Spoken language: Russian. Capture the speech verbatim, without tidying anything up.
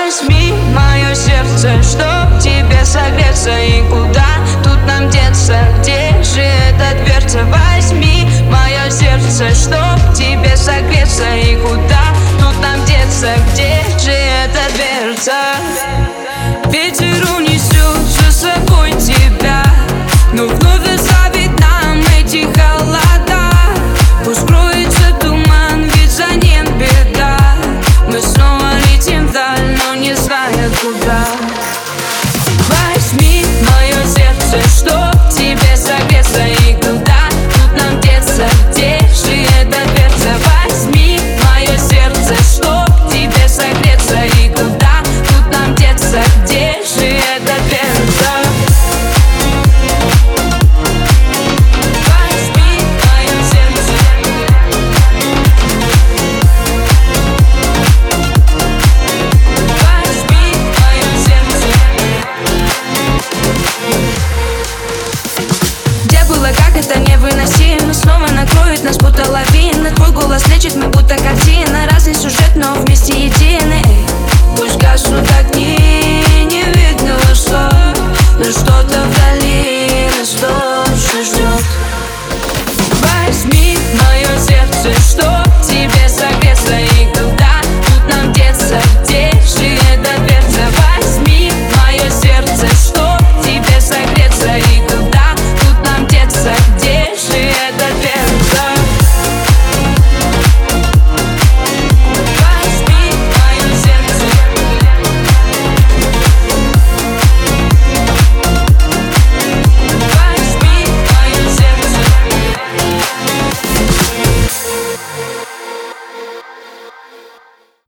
возьми мое сердце, чтоб тебе согреться. И куда тут нам деться, где же эта дверца? Возьми мое сердце, чтоб тебе согреться. И куда тут нам деться, где же эта дверца?